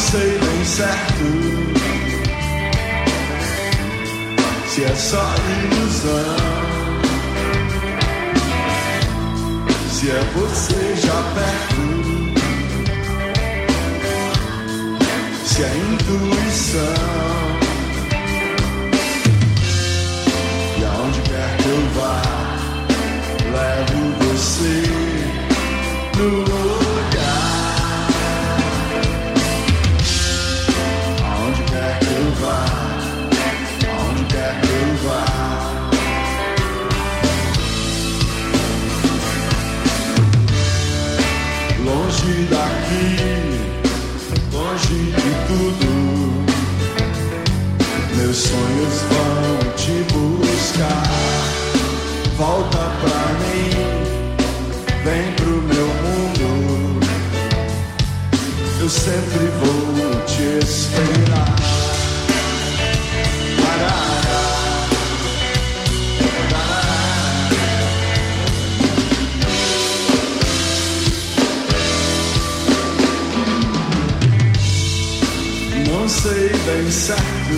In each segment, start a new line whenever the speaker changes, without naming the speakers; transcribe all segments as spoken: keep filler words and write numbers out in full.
sei bem certo se é só ilusão, se é você já perto, se é intuição. E aonde quer que eu vá, levo você no olhar. Aonde quer que eu vá, aonde quer que eu vá. Longe daqui, longe de tudo, meus sonhos vão te buscar. Volta pra mim, vem pro meu mundo, eu sempre vou te esperar. Parará, parará. Não sei bem certo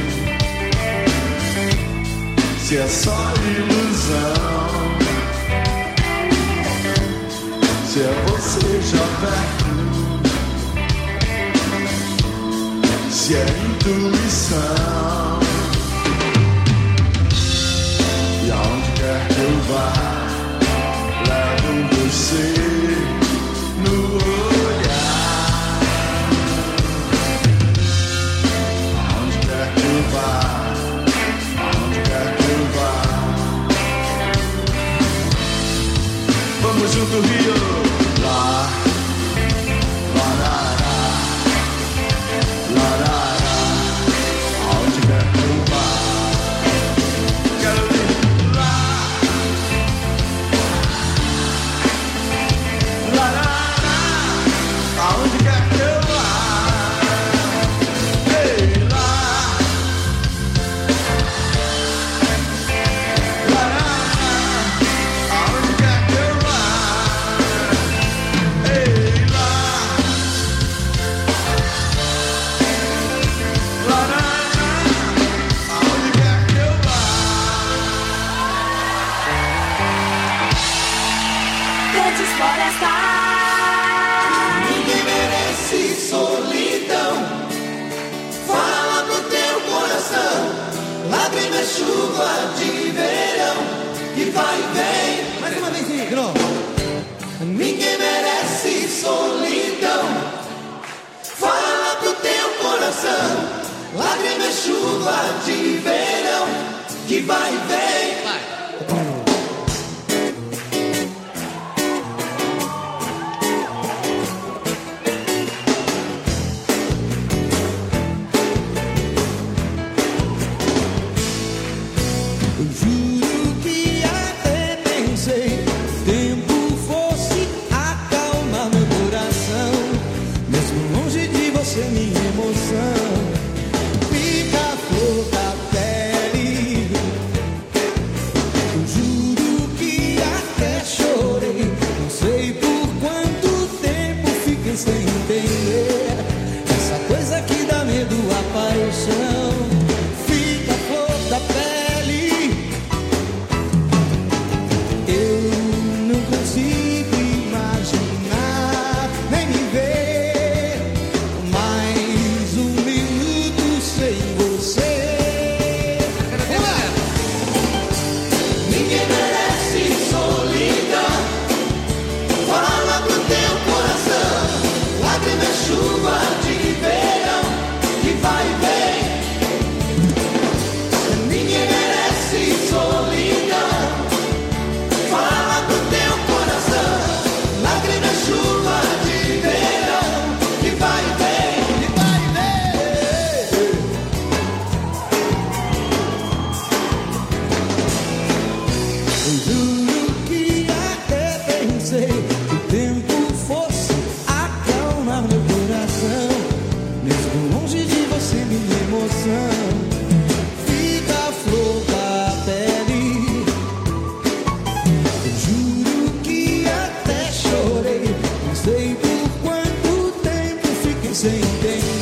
se é só ilusão, se é você já perto, se é intuição. E aonde quer que eu vá, levo você no olhar. Aonde quer que eu vá, aonde quer que eu vá. Vamos junto, Rio. Lá, larará, larará, aonde quer que eu vá. Quero ir lá, larará, aonde quer que eu vá. Ei, lá, larará, aonde quer que eu vá. Ei, lá, larará, aonde quer que eu vá.
Verdes Florestais.
Ninguém merece solidão. Fala pro teu coração. Lágrima é chuva de verão que vai e vem. Mais uma vez, Igor. Ninguém merece solidão. Fala pro teu coração. Lágrima é chuva de verão que vai e vem.
Eu juro que até pensei que o tempo fosse acalmar meu coração. Mesmo longe de você, minha emoção fica a flor da pele. Eu juro que até chorei, não sei por quanto tempo fiquei sem entender essa coisa que dá medo, a paixão. Fica a flor da pele. Eu não consigo imaginar, nem me ver mais um minuto sem você.
Ninguém merece solidão. Fala pro teu coração. Lágrima é chuva de verão que vai e vem. Ninguém merece solidão. Fala pro teu coração. Lágrima é chuva de verão que vai e vem. Que vai e vem.
Eu juro que até pensei que o tempo fosse acalmar meu coração. Mesmo longe de você, minha emoção fica a flor da pele. Eu juro que até chorei, não sei por quanto tempo fiquei sem entender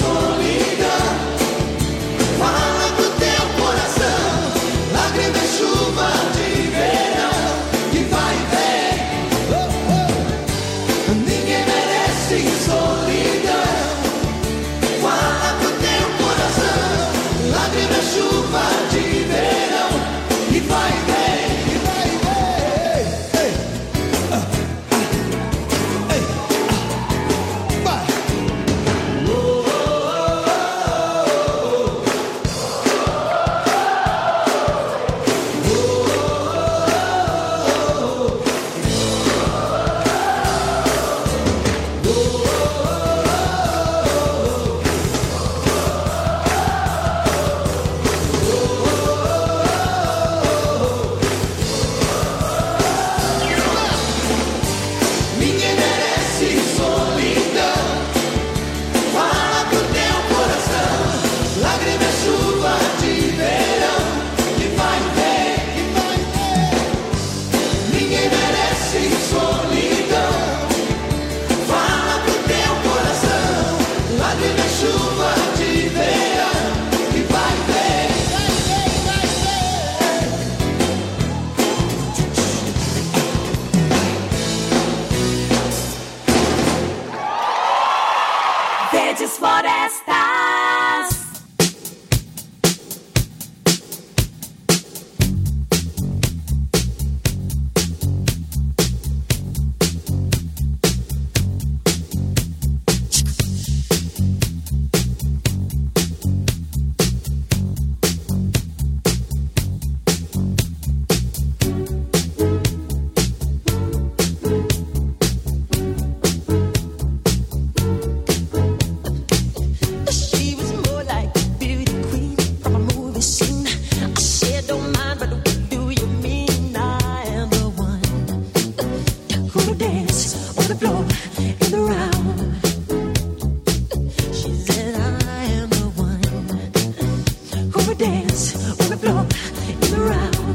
solidão. Fala pro teu coração, lágrima é chuva de verão, que vai e vem. Ninguém merece solidão. Fala pro teu coração, lágrima é chuva de verão, que vai e vem. Ninguém merece solidão. Fala pro teu coração, lágrima é chuva de verão, que vai e vem, que vai e vem. Ninguém merece solidão. Fala pro teu coração, lágrima é chuva de verão, que vai e vem, vai e vem, vai e
Verdes Florestas.
She was more like a beauty queen from a movie scene. I said, don't mind, but what do you mean? I am the one who will dance on the floor in the round. She said, I am the one who will dance on the floor in the round.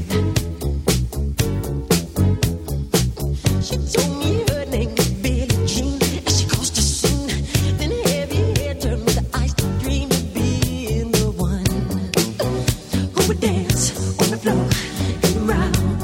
She told me her name was Billie Jean as she crossed the scene. Then heavy hair turned with the eyes to dream of being the one who would dance on the floor and around.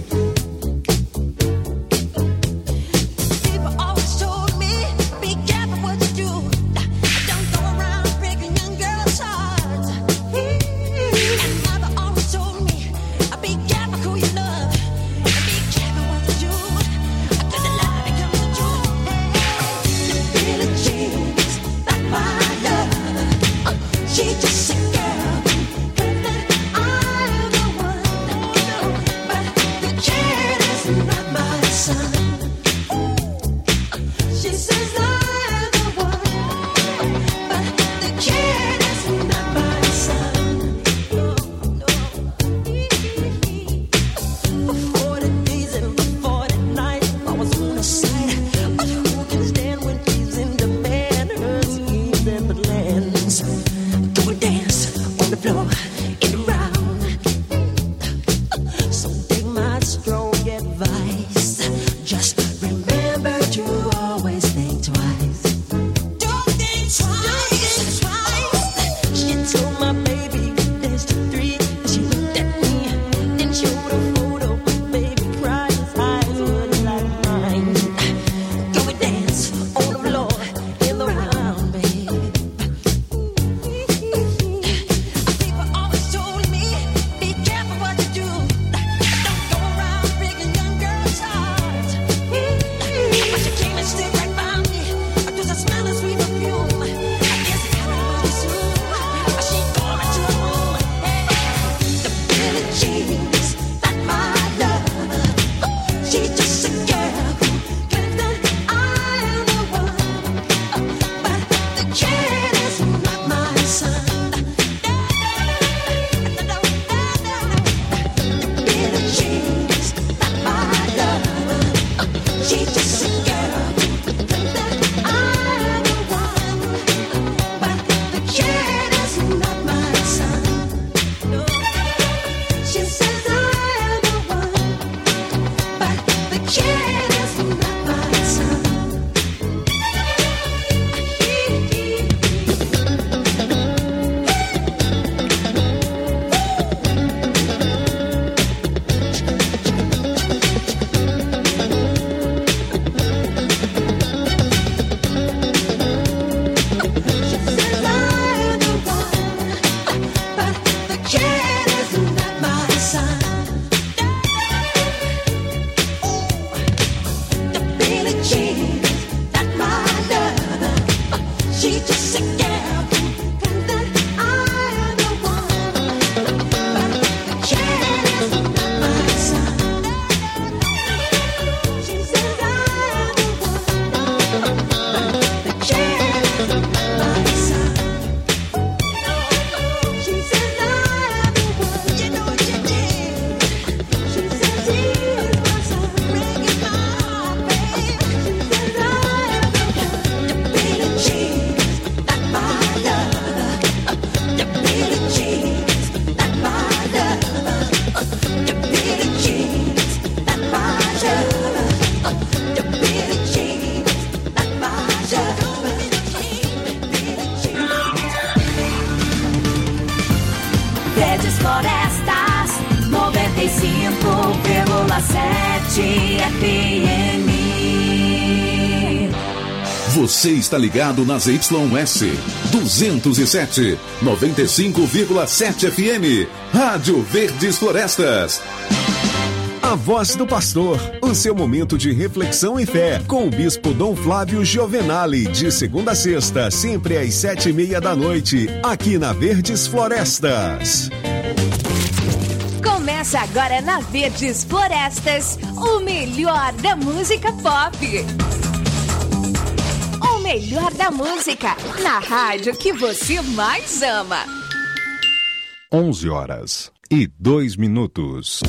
People always told me, be careful what you do. Don't go around breaking young girls' hearts. And mother always told me, be careful who you love. And be careful what you do. Cause the lie becomes the truth. Billie Jean's like my love. Uh, She just a girl. But that I'm the one. But the kid is not my son. She says I'm the one. But the kid is not my son. No, no. For forty days and for forty nights, I was on her side. But who can stand when she's in demand? Her schemes and plans. Go and dance on the floor in the round. So take my strong advice. Just remember to always think twice. Don't think twice. She told my baby there's the three. She looked at me and showed a photo. Baby cried, his eyes were like mine. Go and dance on the floor in the round, babe. People always told
Verdes Florestas, noventa e cinco vírgula sete F M.
Você está ligado nas Y S duzentos e sete, noventa e cinco vírgula sete F M. Rádio Verdes Florestas.
A Voz do Pastor, o seu momento de reflexão e fé, com o Bispo Dom Flávio Giovenali, de segunda a sexta, sempre às sete e meia da noite, aqui na Verdes Florestas.
Começa agora na Verdes Florestas, o melhor da música pop. O melhor da música, na rádio que você mais ama.
onze horas e dois minutos.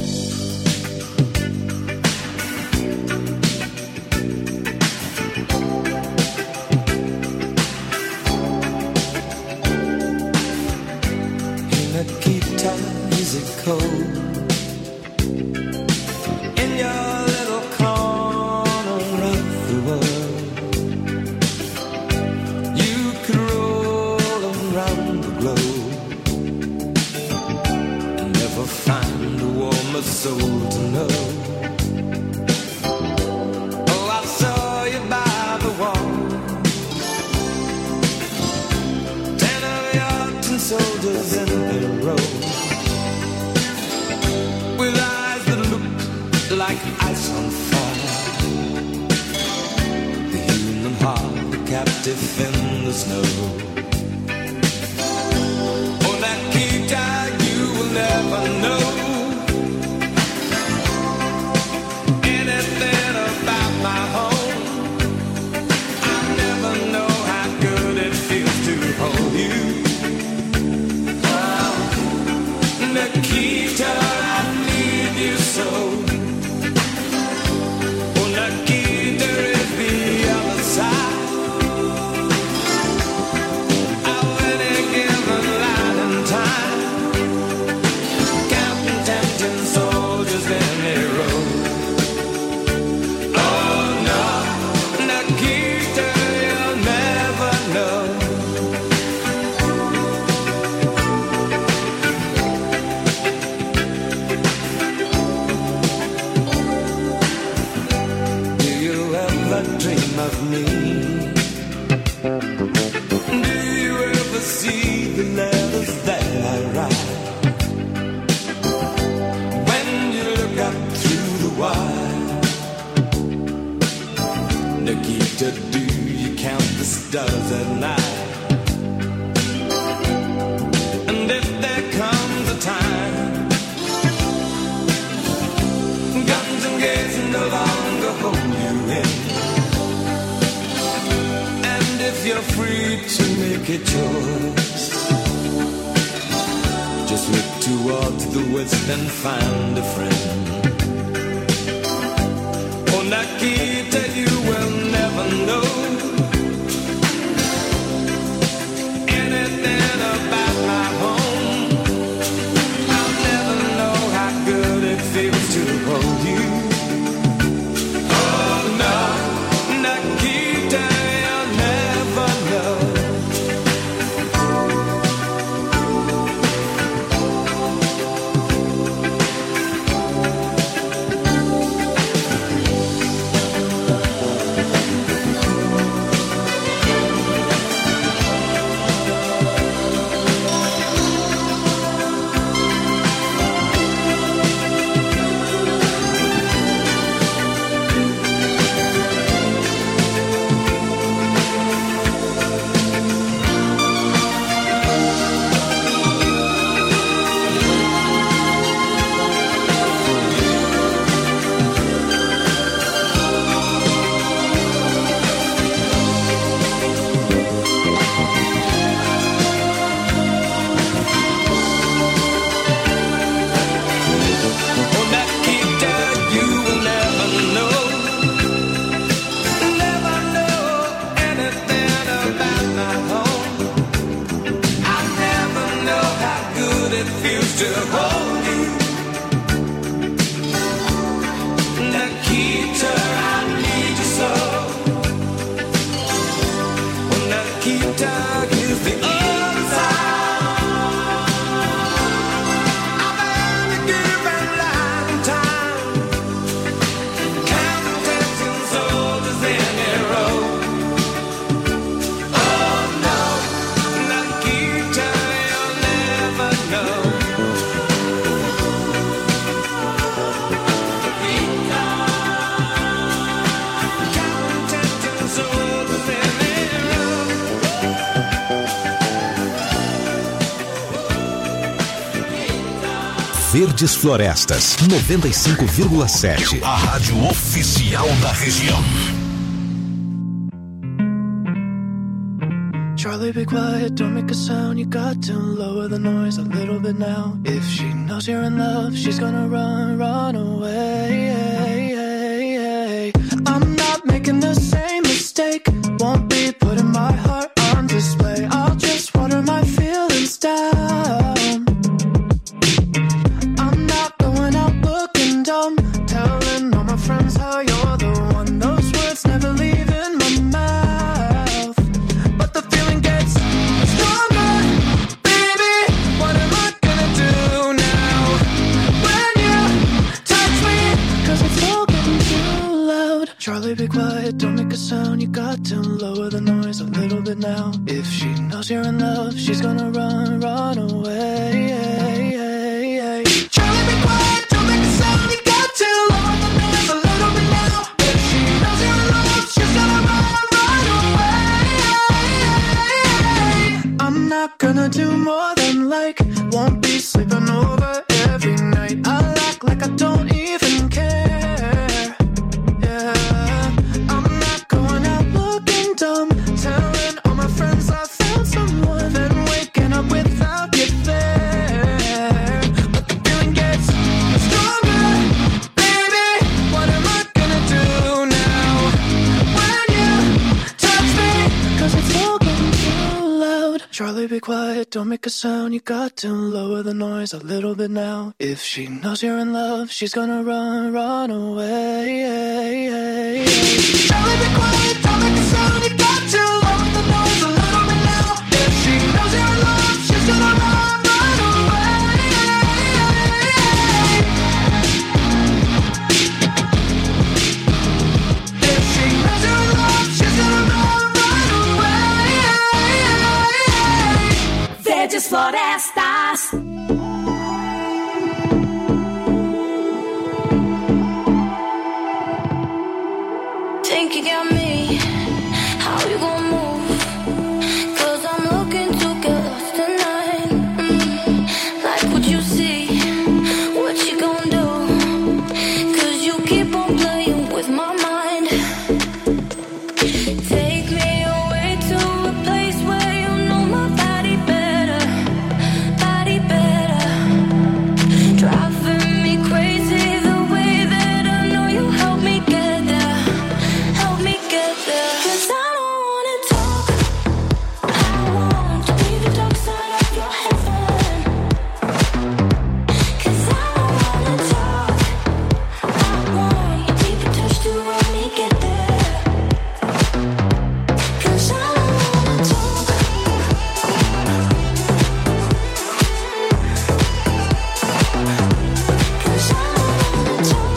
Is it cold in your little corner of the world? You could roll around the globe and never find a warmer soul to know. Oh, I saw you by the wall, ten of your tin soldiers in the row, with eyes that look like ice on fire. The human heart, the captive in the snow. Oh, Nikita, you will never know anything about my home. I never know how good it feels to hold you. Oh, Nikita, you so. Oh, Nikita is the other side of any given light and time, counting tempting soldiers in a row. Oh no, Nikita, you'll never know. Dream of me? Do you ever see the letters that I write? When you look up through the wire, Nikita, do you count the stars at night? And if there comes a time, guns and gates no longer hold you in, if you're free to make a choice, just look towards the west and find a friend. Oh, Nikita, you will never know anything about my home. I'll never know how good it feels to hold you. Oh no, Nikita,
Verdes Florestas, noventa e cinco vírgula sete. A rádio oficial da região.
Charlie, be quiet, don't make a sound. You got to lower the noise a little bit now. If she knows you're in love, she's gonna run, run away. I'm not making the same mistake. Won't be putting my heart on display. I'll just water my feelings down. I'm not going out looking dumb, telling all my friends how you're the one. Those words never leave in my mouth, but the feeling gets stronger. Baby, what am I gonna do now when you touch me? Cause it's all getting too loud. Charlie, be quiet, don't make a sound. You got to lower the noise a little bit now. If she knows you're in love, she's gonna run, run away. Charlie, be quiet, don't make a sound. You got to lower the noise a little bit now. If she knows you're in love, she's gonna run, run away. I'm not gonna do more than like, won't be sleeping over every night. I'll act like I don't even care. Yeah, I'm not going out looking dumb, telling all my friends I found someone, then waking up without you there. But the feeling gets stronger. Baby, what am I gonna do now when you touch me? Cause it's all getting too loud. Charlie, be quiet, don't make a sound. You got to lower the noise a little bit now. If she knows you're in love, she's gonna run, run away. Charlie, be quiet, don't make a sound. You got to lower the noise a little bit now. If she knows you're in love, she's gonna run, run away. If she knows you're in love, she's gonna run, run away.
Verdes Florestas.
Think you got me? How you gonna move? Cause I'm looking to get lost tonight. Mm, like what you see, what you gonna do? Cause you keep on playing with my mind. Take me away to a place where you know my body better, body better. Driving me crazy the way that I know you help me get there, help me get there. Cause I don't wanna talk, I want to be the dark side of your heaven. Cause I don't wanna talk, I want your deeper touch to help me get there. Cause I don't wanna talk. Cause I don't wanna talk.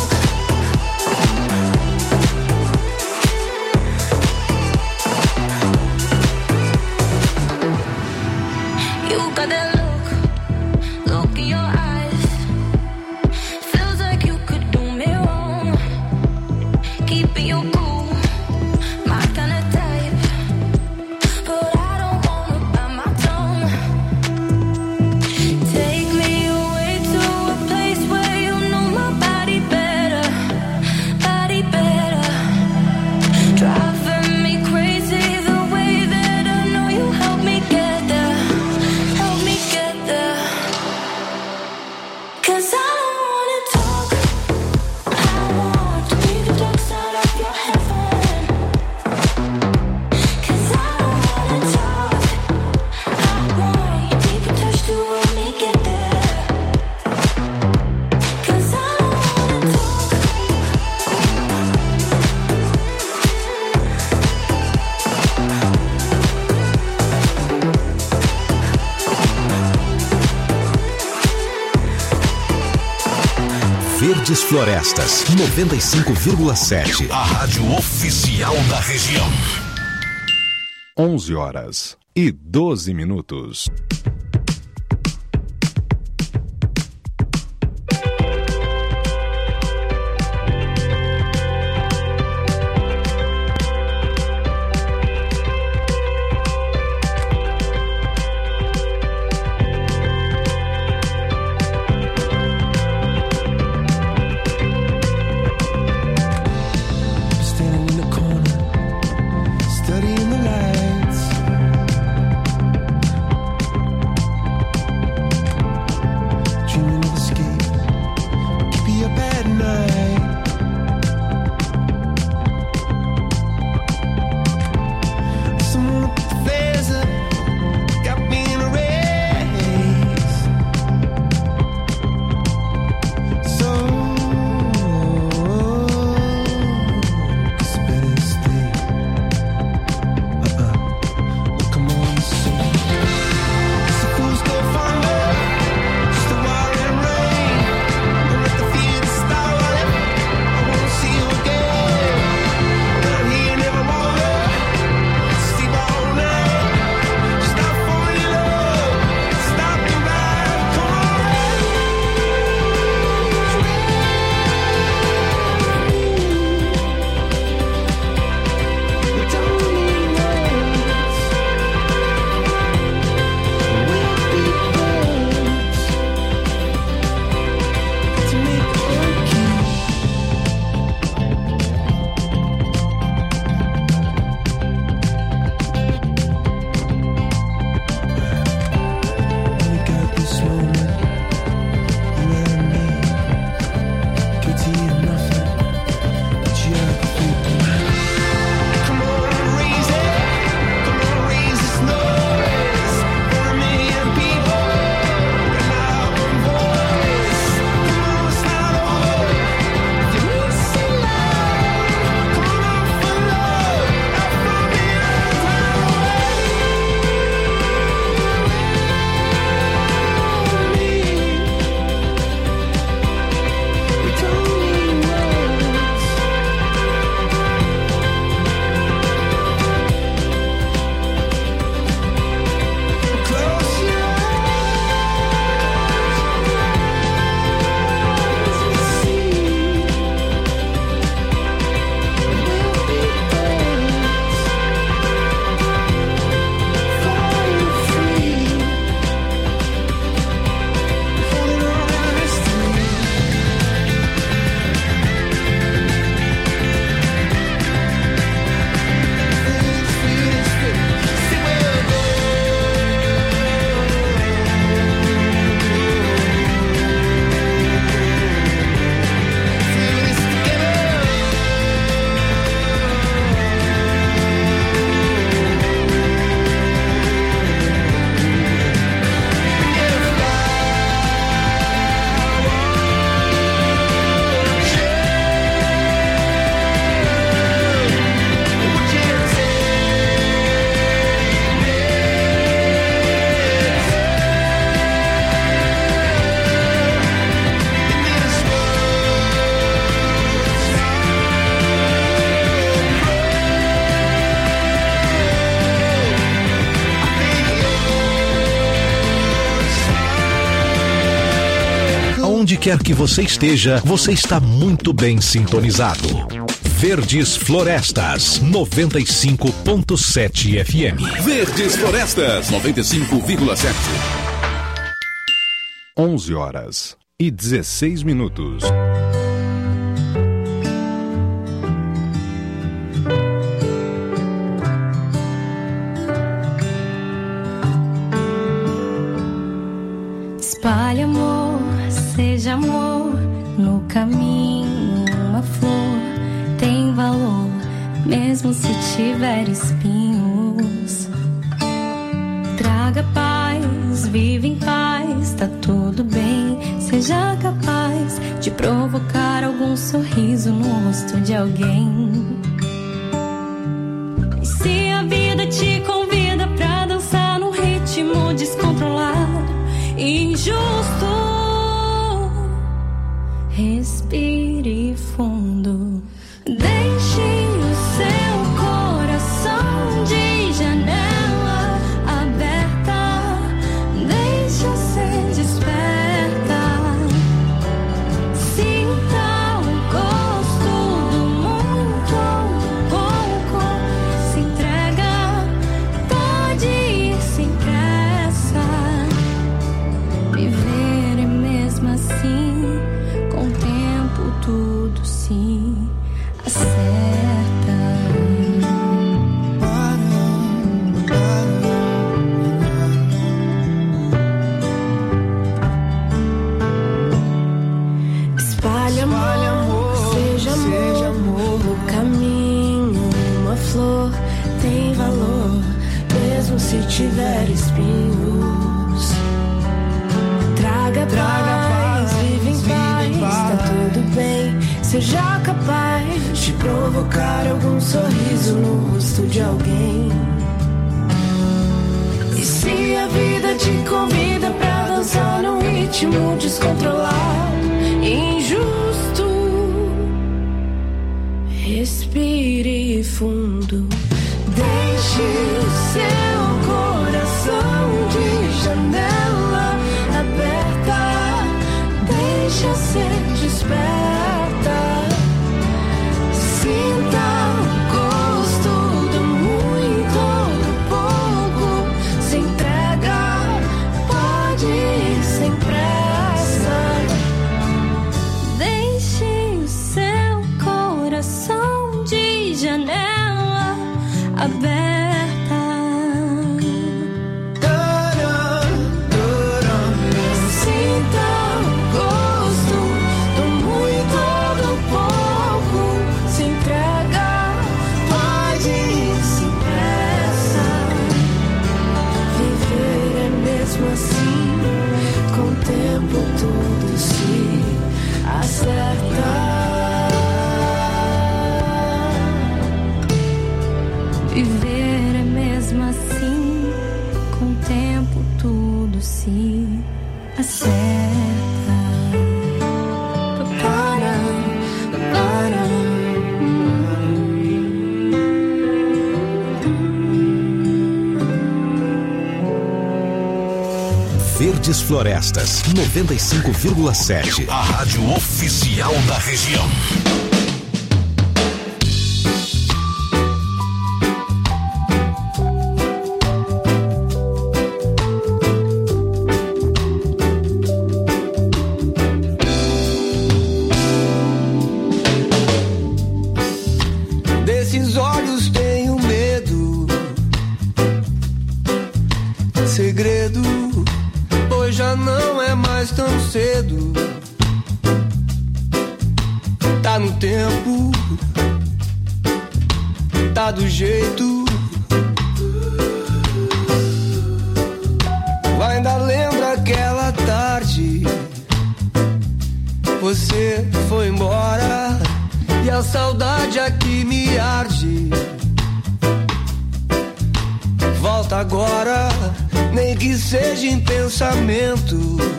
You got that look, look in your eyes. Feels like you could do me wrong. Keeping you cool, my kind of type. But I don't wanna bite my tongue. Take me away to a place where you know my body better, body better. Driving me crazy the way that I know you help me get there, help me get there. Cause I don't wanna talk, I want to be the dark side of your heaven. Cause I don't wanna talk, I want your deeper touch to help me get there. Cause I don't wanna talk.
Verdes Florestas, noventa e cinco vírgula sete. A rádio oficial da região.
onze horas e doze minutos.
Aonde quer que você esteja, você está muito bem sintonizado. Verdes Florestas, noventa e cinco ponto sete F M.
Verdes Florestas, noventa e cinco vírgula sete.
onze horas e dezesseis minutos.
Espalhe amor, seja amor, no caminho uma flor tem valor, mesmo se tiver espinhos. Traga paz, vive em paz, tá tudo bem. Seja capaz de provocar algum sorriso no rosto de alguém. E se a vida te convida pra dançar num ritmo descontrolado, injusto, respire fundo. Deixe o seu coração de janela aberta, deixa ser desperta. Sinta o gosto do muito pouco, se entrega, pode ir sem pressa. Viver é mesmo assim, com o tempo tudo se acerta. Espalhe amor, seja amor, no caminho uma flor tem valor, mesmo se tiver espinhos. Traga, traga paz, vive em paz, tá tudo bem. Seja capaz de provocar algum sorriso no rosto de alguém. E se a vida te convida pra dançar num ritmo descontrolado, injusto, respire fundo. Deixe o seu coração de janela aberta, deixa ser desperta. Sinta o gosto do muito ou do pouco, se entrega, pode ir sem pressa. Deixe o seu coração de janela aberta. Tudo se acerta. Viver é mesmo assim, com o tempo tudo se acerta. Para, para.
Verdes Florestas, noventa e cinco vírgula sete. A rádio oficial da região.
Desses olhos tenho medo, segredo. Hoje já não é mais tão cedo. Tá no tempo, tá do jeito. Ainda lembra aquela tarde, você foi embora e a saudade aqui me arde. Volta agora, nem que seja em pensamento.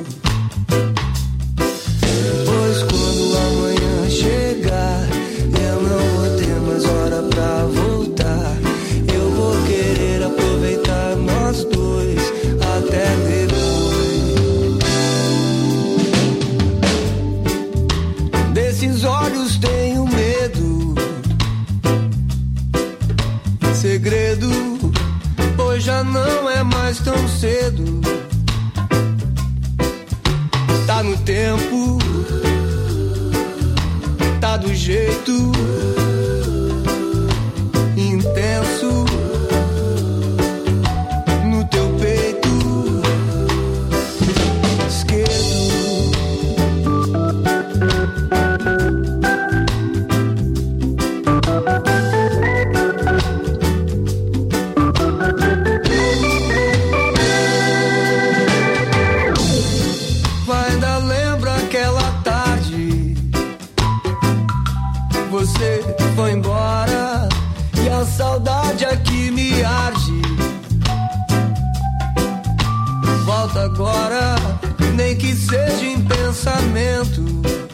Pois quando amanhã chegar, eu não vou ter mais hora pra voltar. Eu vou querer aproveitar nós dois até depois.
volta agora, nem que seja em pensamento.